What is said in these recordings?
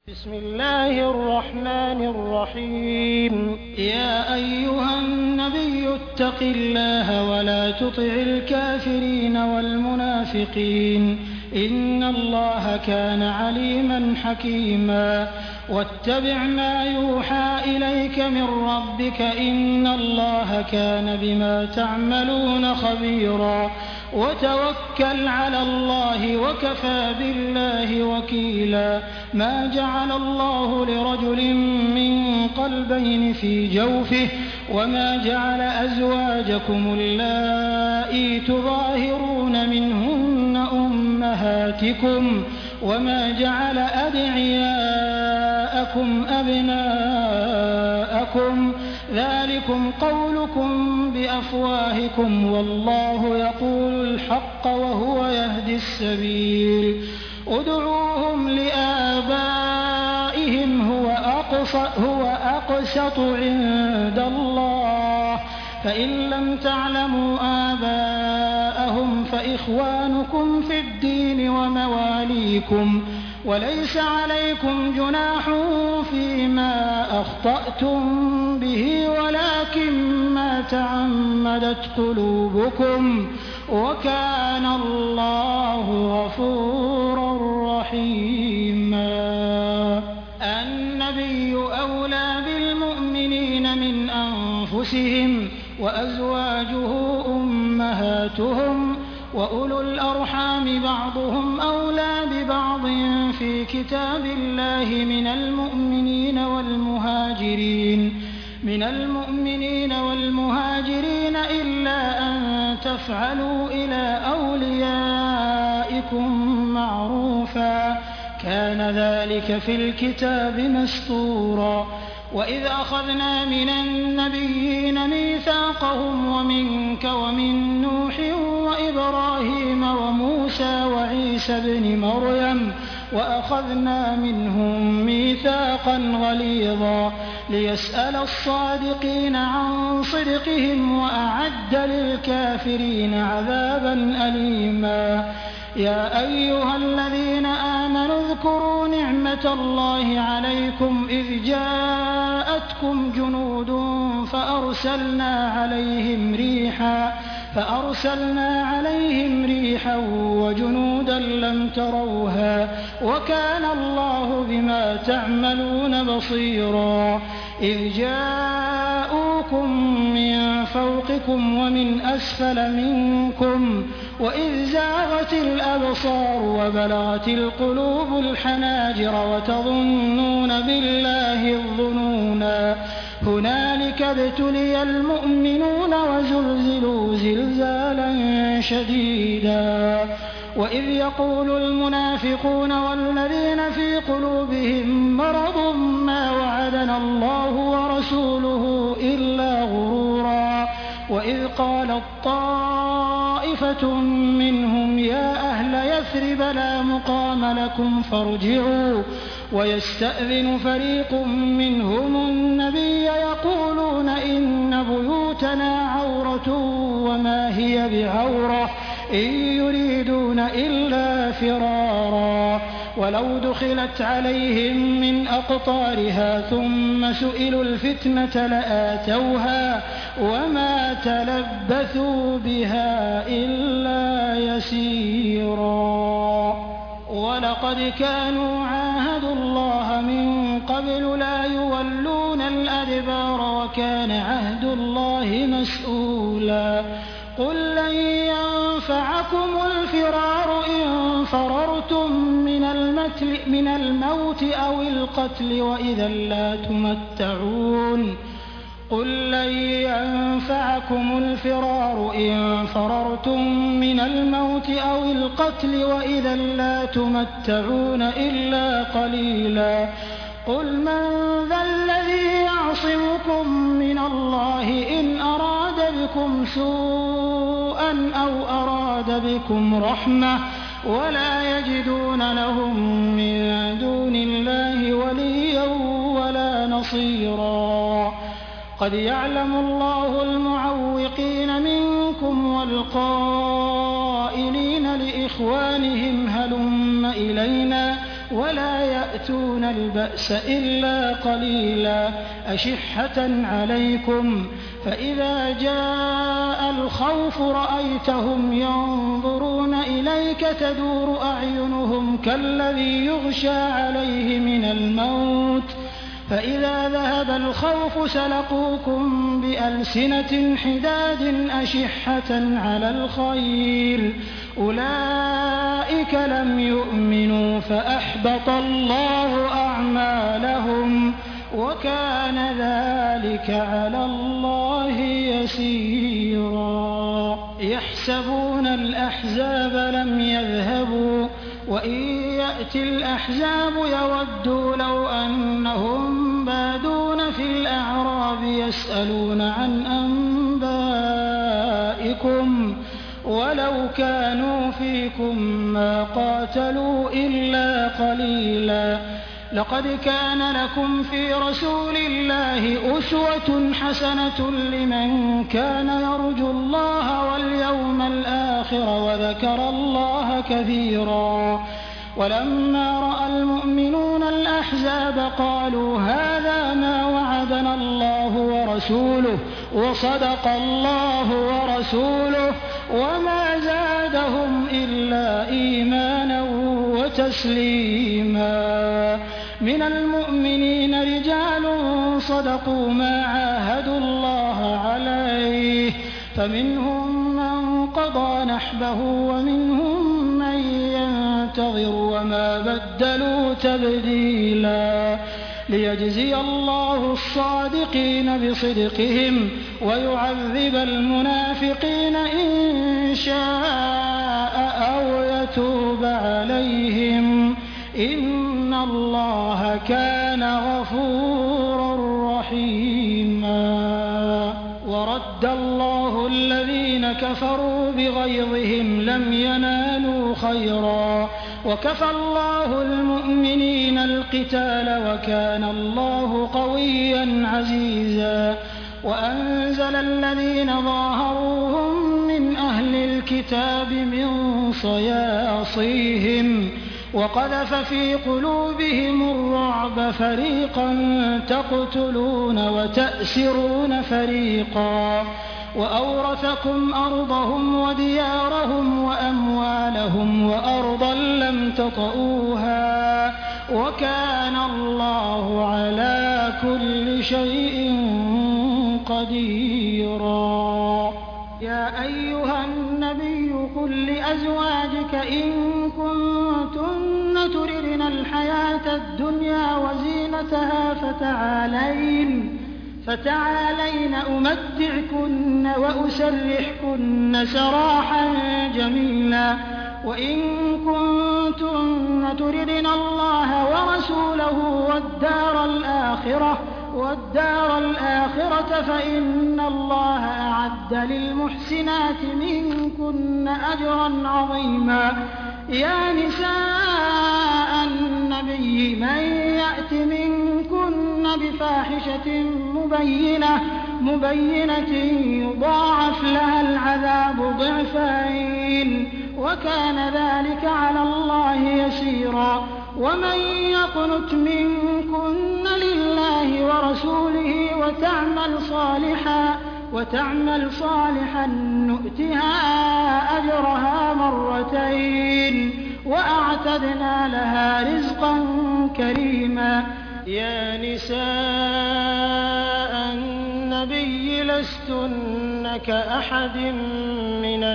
بسم الله الرحمن الرحيم. يا أيها النبي اتق الله ولا تطع الكافرين والمنافقين إن الله كان عليما حكيما. واتبع ما يوحى إليك من ربك إن الله كان بما تعملون خبيرا. وتوكل على الله وكفى بالله وكيلا. ما جعل الله لرجل من قلبين في جوفه وما جعل أزواجكم اللائي تظاهرون منهن أمهاتكم وما جعل أدعياءكم أبناءكم ذلكم قولكم بأفواهكم والله يقول الحق وهو يهدي السبيل. ادعوهم لآبائهم هو أقسط عند الله فإن لم تعلموا آباءهم فإخوانكم في الدين ومواليكم وليس عليكم جناح فيما أخطأتم به ولكن ما تعمدت قلوبكم وكان الله غفورا رحيما. النبي أولى بالمؤمنين من أنفسهم وأزواجه أمهاتهم وأولو الأرحام بعضهم أولى ببعض في كتاب الله من المؤمنين والمهاجرين إلا أن تفعلوا إلى أوليائكم معروفا كان ذلك في الكتاب مسطورا. وإذ أخذنا من النبيين ميثاقهم ومنك ومن نوح وإبراهيم وموسى وعيسى ابن مريم وأخذنا منهم ميثاقا غليظا ليسأل الصادقين عن صدقهم وأعد للكافرين عذابا أليما. يا أيها الذين آمنوا اذكروا نعمة الله عليكم إذ جاءتكم جنود فأرسلنا عليهم ريحا وجنودا لم تروها وكان الله بما تعملون بصيرا. إذ جاءوكم من فوقكم ومن أسفل منكم وإذ زاغت الأبصار وبلغت القلوب الحناجر وتظنون بالله الظنونا هنالك ابتلي المؤمنون وزلزلوا زلزالا شديدا. وإذ يقول المنافقون والذين في قلوبهم مرض ما وعدنا الله ورسوله إلا غرورا. وإذ قالت طائفة منهم يا أهل يثرب لا مقام لكم فارجعوا ويستأذن فريق منهم النبي يقولون إن بيوتنا عورة وما هي بعورة إن يريدون إلا فرارا. ولو دخلت عليهم من أقطارها ثم سئلوا الفتنة لآتوها وما تلبثوا بها إلا يسيرا. ولقد كانوا عاهدوا الله من قبل لا يولون الأدبار وكان عهد الله مسؤولا. قل لن ينفعكم الفرار إن فررتم من الموت أو القتل وإذا لا تمتعون. قل لن ينفعكم الفرار إن فررتم من الموت أو القتل وإذا لا تمتعون إلا قليلا. قل من ذا الذي يعصمكم من الله إن أراد بكم سوءا أو أراد بكم رحمة ولا يجدون لهم من دون الله وليا ولا نصيرا. قد يعلم الله المعوقين منكم والقائلين لإخوانهم هلم إلينا ولا يأتون البأس إلا قليلا أشحة عليكم فإذا جاء الخوف رأيتهم ينظرون إليك تدور أعينهم كالذي يغشى عليه من الموت فإذا ذهب الخوف سلقوكم بألسنة حداد أشحة على الخير أولئك لم يؤمنوا فأحبط الله أعمالهم وكان ذلك على الله يسيرا يحسبون الأحزاب لم يذهبوا وإن يأتي الأحزاب يودوا لو أنهم بادون في الأعراب يسألون عن أنبائكم ولو كانوا فيكم ما قاتلوا إلا قليلا لقد كان لكم في رسول الله أسوة حسنة لمن كان يرجو الله واليوم الآخر وذكر الله كثيرا ولما رأى المؤمنون الأحزاب قالوا هذا ما وعدنا الله ورسوله وصدق الله ورسوله وما زادهم إلا إيمانا وتسليما من المؤمنين رجال صدقوا ما عاهدوا الله عليه فمنهم من قضى نحبه ومنهم من ينتظر وما بدلوا تبديلا ليجزي الله الصادقين بصدقهم ويعذب المنافقين إن شاء أو يتوب عليهم إن الله كان غفورا رحيما ورد الله الذين كفروا بغيظهم لم ينالوا خيرا وكفى الله المؤمنين القتال وكان الله قويا عزيزا وأنزل الذين ظاهروهم من أهل الكتاب من صياصيهم وقذف في قلوبهم الرعب فريقا تقتلون وتأسرون فريقا وأورثكم أرضهم وديارهم وأموالهم وأرضا لم تطئوها وكان الله على كل شيء قديرا يا أيها النبي قل لأزواجك إن كنتن تردن الحياة الدنيا وزينتها فتعالين أمتعكن وأسرحكن سراحا جميلا وإن كنتن تردن الله ورسوله والدار الآخرة فإن الله أعد للمحسنات منكن أجرا عظيما يا نساء النبي من يأت منكن بفاحشة مبينة يضاعف لها العذاب ضعفين وكان ذلك على الله يسيرا ومن يقنت منكن لله ورسوله وتعمل صالحا نؤتها أجرها مرتين وأعتدنا لها رزقا كريما يا نساء النبي لستن كأحد من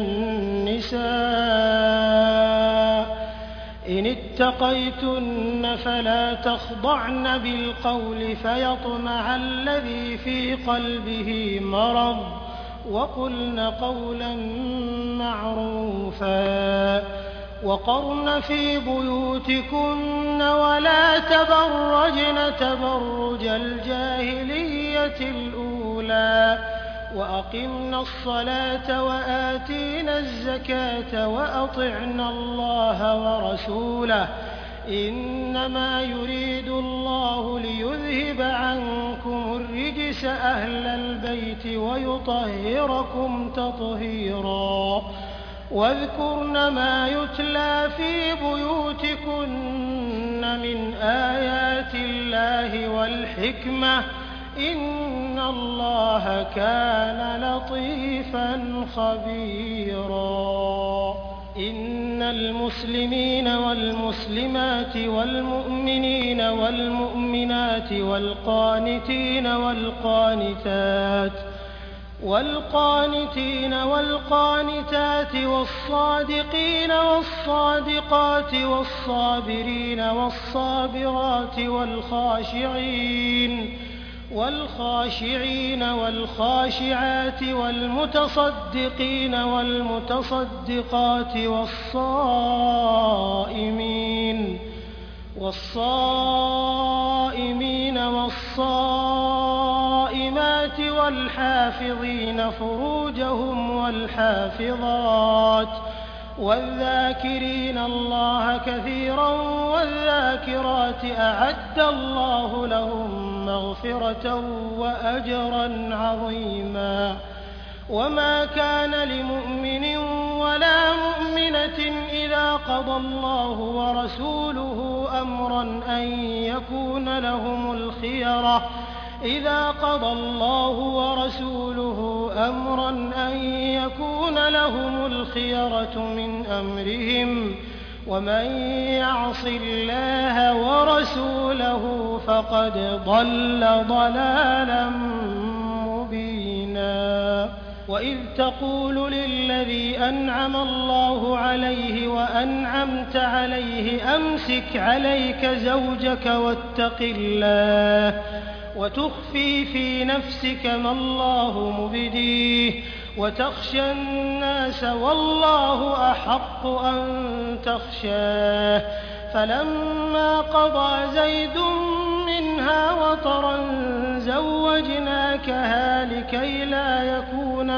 النساء إن اتقيتن فلا تخضعن بالقول فيطمع الذي في قلبه مرض وقلن قولا معروفا وقرن في بيوتكن ولا تبرجن تبرج الجاهلية الأولى وأقمنا الصلاة وآتينا الزكاة وأطعنا الله ورسوله إنما يريد الله ليذهب عنكم الرجس أهل البيت ويطهركم تطهيرا واذكرن ما يتلى في بيوتكن من آيات الله والحكمة إن الله كان لطيفا خبيرا إن المسلمين والمسلمات والمؤمنين والمؤمنات والقانتين والقانتات والصادقين والصادقات والصابرين والصابرات والخاشعين والخاشعات والمتصدقين والمتصدقات والصائمين والصائمات والحافظين فروجهم والحافظات والذاكرين الله كثيرا والذاكرات أعد الله لهم مغفرة وأجرا عظيما وما كان لمؤمن ولا مؤمنة إذا قضى الله ورسوله أمرا أن يكون لهم الخيرة من أمرهم ومن يعص الله ورسوله فقد ضل ضلالا مبينا وإذ تقول للذي أنعم الله عليه وأنعمت عليه أمسك عليك زوجك واتق الله وتخفي في نفسك ما الله مبديه وتخشى الناس والله أحق أن تخشاه فلما قضى زيد منها وطرا زوجناكها لكي لا يكون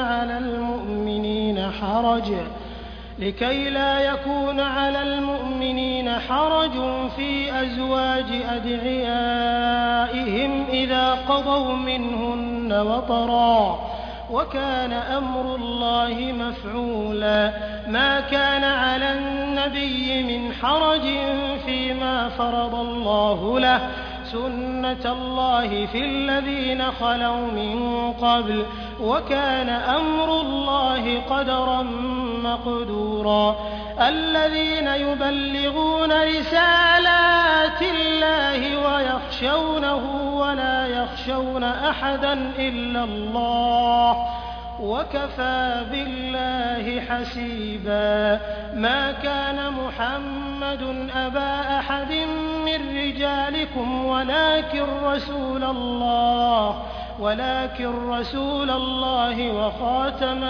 على المؤمنين حرج في أزواج أدعيائهم إذا قضوا منهن وطرا وكان أمر الله مفعولا ما كان على النبي من حرج فيما فرض الله له سنة الله في الذين خلوا من قبل وكان أمر الله قدرا مقدورا الذين يبلغون رسالات الله ويخشونه ولا يخشون أحدا إلا الله وكفى بالله حسيبا ما كان محمد أبا أحد من رجالكم ولكن رسول الله وخاتم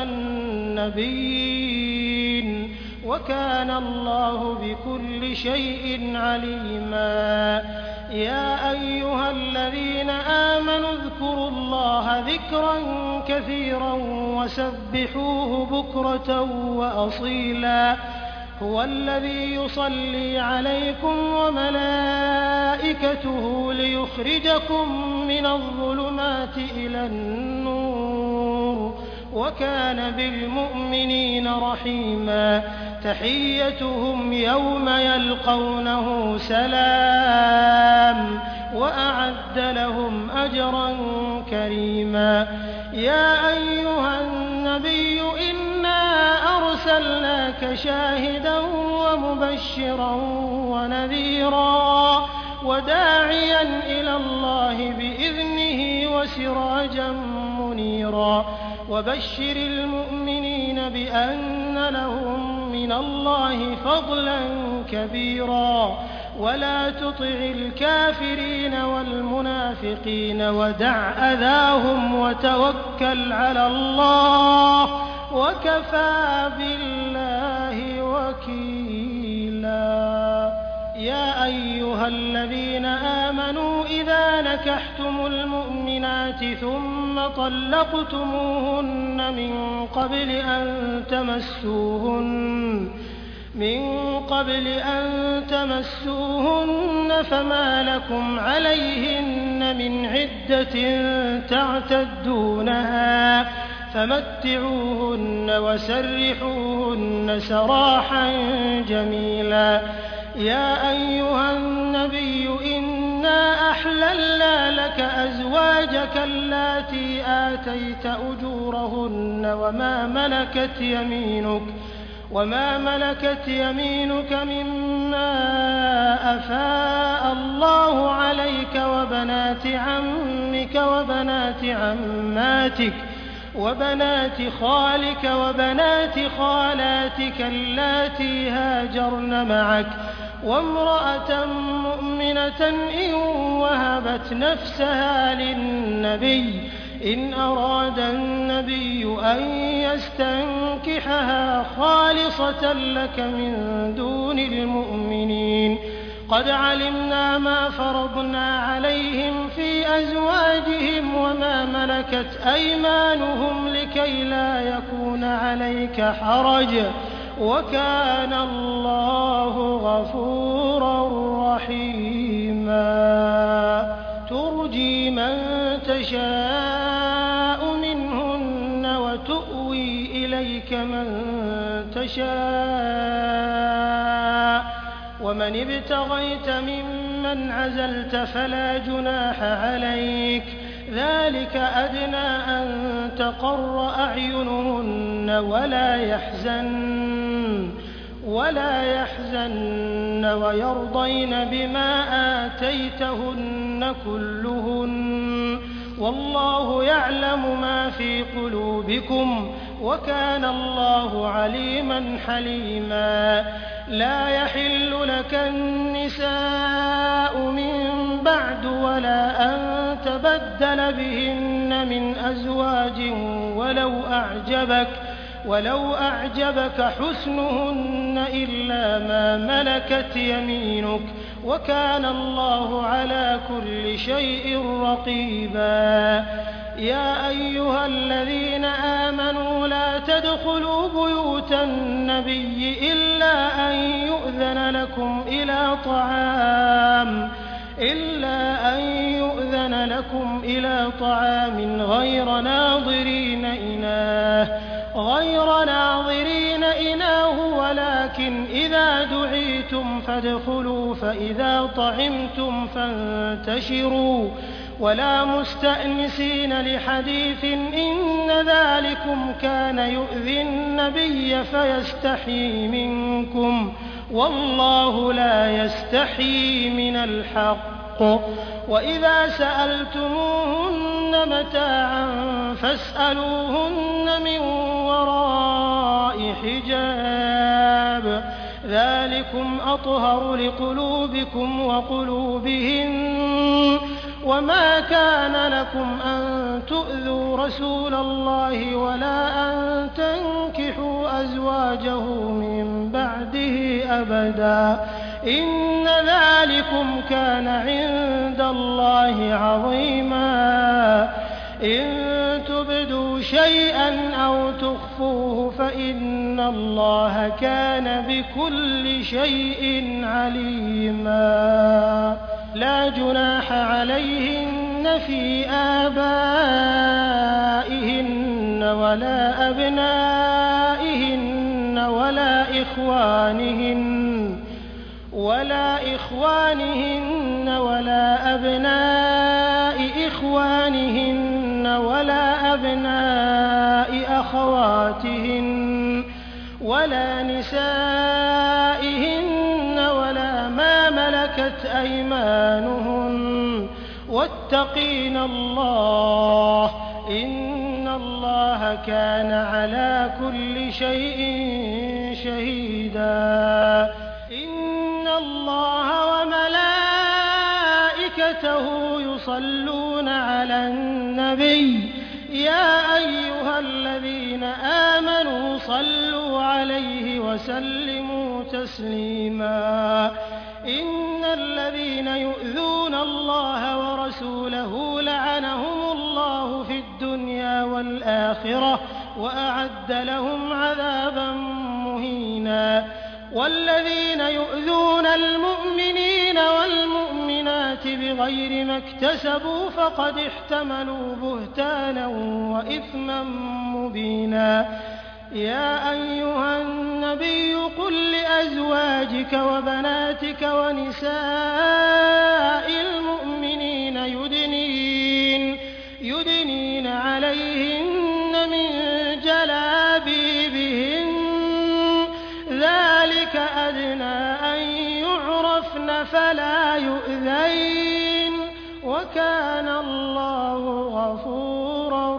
النبيين وكان الله بكل شيء عليما يا أيها الذين آمنوا اذكروا الله ذكرا كثيرا وسبحوه بكرة وأصيلا هو الذي يصلي عليكم وملائكته ليخرجكم من الظلمات إلى النور وكان بالمؤمنين رحيما تحيتهم يوم يلقونه سلام وأعد لهم أجرا كريما يا أيها النبي إنا أرسلناك شاهدا ومبشرا ونذيرا وداعيا إلى الله بإذنه وسراجا منيرا وبشر المؤمنين بأن لهم من الله فضلا كبيرا ولا تطع الكافرين والمنافقين ودع أذاهم وتوكل على الله وكفى بالله وكيلا يا أيها الذين آمنوا إذا نكحتم المؤمنات ثم طلقتموهن من قبل أن تمسوهن فما لكم عليهن من عدة تعتدونها فمتعوهن وسرحوهن سراحا جميلا يا أيها النبي إنا أحللنا لك أزواجك اللاتي آتيت أجورهن وما ملكت يمينك مما أفاء الله عليك وبنات عمك وبنات عماتك وبنات خالك وبنات خالاتك اللاتي هاجرن معك وامرأة مؤمنة إن وهبت نفسها للنبي إن أراد النبي أن يستنكحها خالصة لك من دون المؤمنين قد علمنا ما فرضنا عليهم في أزواجهم وما ملكت أيمانهم لكي لا يكون عليك حرج وكان الله غفورا رحيما ترجي من تشاء منهن وتؤوي إليك من تشاء ومن ابتغيت ممن عزلت فلا جناح عليك ذلك أدنى أن تقر أعينهن ولا يحزن ويرضين بما آتيتهن كلهن والله يعلم ما في قلوبكم وكان الله عليما حليما لا يحل لك النساء من بعد ولا أن تبدل بهن من أزواج ولو أعجبك حسنهن إلا ما ملكت يمينك وكان الله على كل شيء رقيبا يا أيها الذين آمنوا لا تدخلوا بيوت النبي إلا أن يؤذن لكم إلى طعام غير ناظرين إناه ولكن إذا دعيتم فادخلوا فإذا طعمتم فانتشروا ولا مستأنسين لحديث إن ذلكم كان يؤذي النبي فيستحيي منكم والله لا يستحيي من الحق وإذا سألتموهن متاعا فاسألوهن من وراء حجاب ذلكم أطهر لقلوبكم وقلوبهن وما كان لكم أن تؤذوا رسول الله ولا أن تنكحوا أزواجه من بعده أبدا إن ذلكم كان عند الله عظيما إن تبدوا شيئا أو تخفوه فإن الله كان بكل شيء عليما لا جناح عليهن في آبائهن ولا أبنائهن ولا إخوانهن ولا أبناء إخوانهن ولا أبناء أخواتهن ولا نسائهن ولا ما ملكت أيمانهن واتقين الله إن الله كان على كل شيء شهيدا إن الله وملائكته يصلون على النبي يا أيها الذين آمنوا صلوا عليه وسلموا تسليما إن الذين يؤذون الله ورسوله لعنهم الله في الدنيا والآخرة وأعد لهم عذابا مهينا والذين يؤذون المؤمنين والمؤمنات بغير ما اكتسبوا فقد احتملوا بهتانا وإثما مبينا يا أيها النبي قل لأزواجك وبناتك ونساء المؤمنين يدنين عليهن من جلابيبهن ذلك أدنى أن يعرفن فلا يؤذين وكان الله غفورا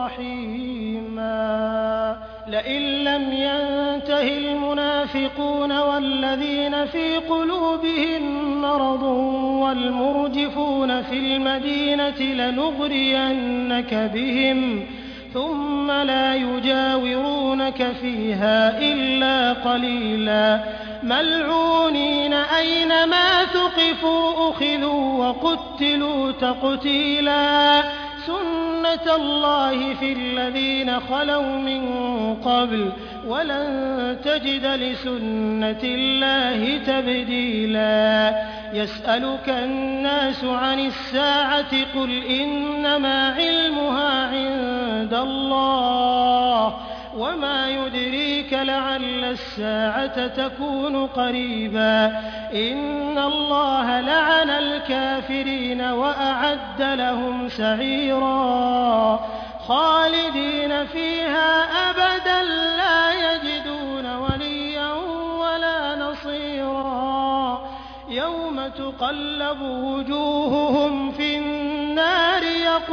رحيما لئن لم ينته المنافقون والذين في قلوبهم مرض والمرجفون في المدينة لنغرينك بهم ثم لا يجاورونك فيها إلا قليلا ملعونين أينما ثقفوا أخذوا وقتلوا تقتيلا سنة الله في الذين خلوا من قبل ولن تجد لسنة الله تبديلا يسألك الناس عن الساعة قل إنما علمها عند الله وما يدريك لعل الساعة تكون قريبا إن الله لعن الكافرين وأعد لهم سعيرا خالدين فيها أبدا لا يجدون وليا ولا نصيرا يوم تقلب وجوههم في النار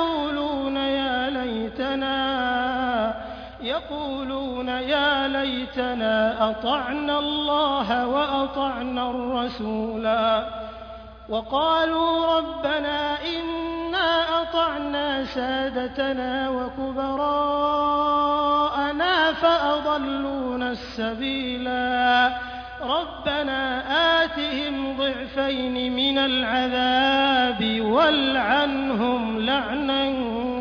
يقولون يا ليتنا أطعنا الله وأطعنا الرسولا وقالوا ربنا إنا أطعنا سادتنا وكبراءنا فأضلونا السبيلا ربنا آتهم ضعفين من العذاب والعنهم لعنا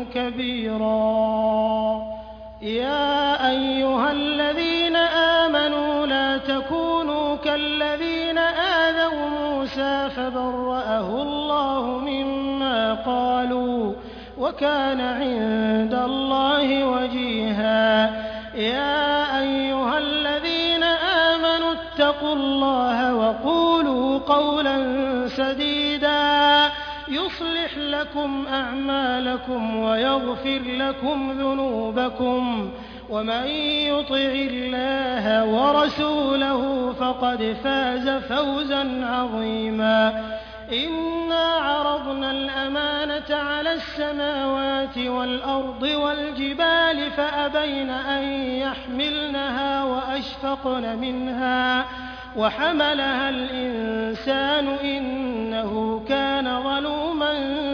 كبيرا يا أيها الذين آمنوا لا تكونوا كالذين آذوا موسى فبرأه الله مما قالوا وكان عند الله وجيها يا أيها الذين آمنوا اتقوا الله وقولوا قولا سديدا يصلح لكم أعمالكم ويغفر لكم ذنوبكم ومن يطع الله ورسوله فقد فاز فوزا عظيما إنا عرضنا الأمانة على السماوات والأرض والجبال فأبين أن يحملنها وأشفقن منها وحملها الإنسان إنه كان ظلوما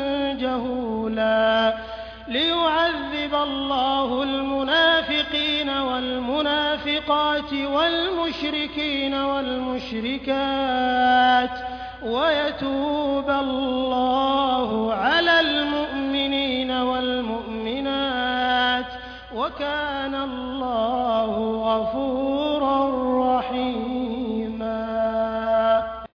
جهولا ليعذب الله المنافقين والمنافقات والمشركين والمشركات ويتوب الله على المؤمنين والمؤمنات وكان الله غفورا رحيما